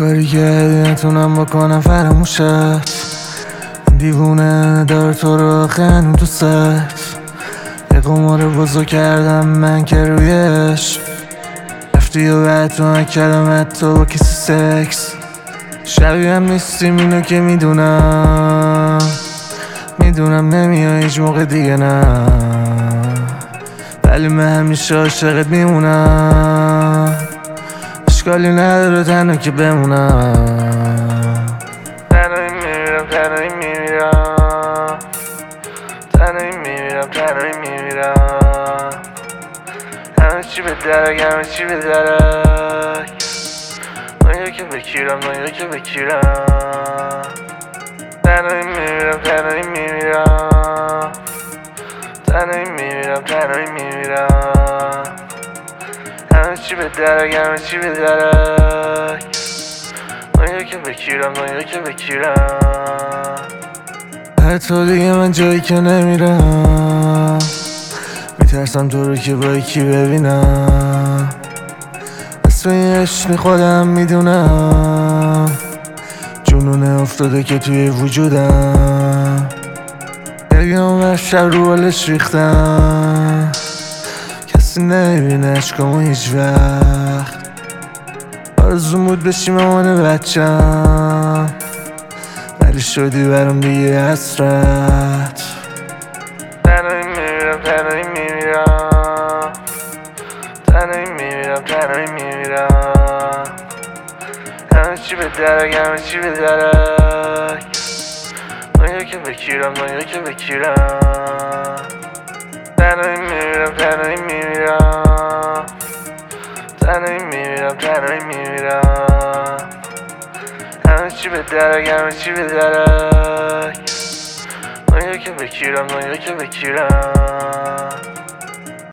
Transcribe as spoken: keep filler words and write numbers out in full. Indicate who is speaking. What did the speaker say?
Speaker 1: کاری که نتونم بکنم فراموشت، دیوونه دار تو رو خنو دوست. یه قمار بزرگ کردم من که رویش رفتی و بعد تو نکردمت تو با کسی سکس. شبیه هم نیستیم اینو که میدونم، میدونم نمیای هیچ موقع دیگه نه، ولی من همیشه عاشقت میمونم. اشکالی نداره تنها که بمونم. تنهایی میمیرم تنهایی میمیرم تنهایی میمیرم تنهایی میمیرم. همه چی به درک همه چی به درک، دنیا که بکیرم دنیا که بکیرم. تنهایی میمیرم تنهایی میمیرم تنهایی میمیرم تنهایی میمیرم. همه چی به درک همه چی به درک، دنیا که بکیرم دنیا که بکیرم. حتی دیگه من جایی که نمیرم، میترسم تو رو که با یکی ببینم. اسم این عشقی خودم میدونم، جنونه افتاده که توی وجودم. گرگم هر شب رو بالش ریختم، کسی نمیبینه عشقامو هیچ وقت. آرزوم بود بشی مامان بچم، ولی شدی برام دیگه حسرت. تنهایی میمیرم تنهایی میمیرم تنهایی میمیرم تنهایی میمیرم. همه چی به درک همه چی به درک، دنیا که بکیرم دنیا که بکیرم. تنهایی میمیرم تنهایی میمیرم تنهایی میمیرم تنهایی میمیرم. همه چی به درک همه چی به درک، دنیا که بکیرم دنیا که بکیرم.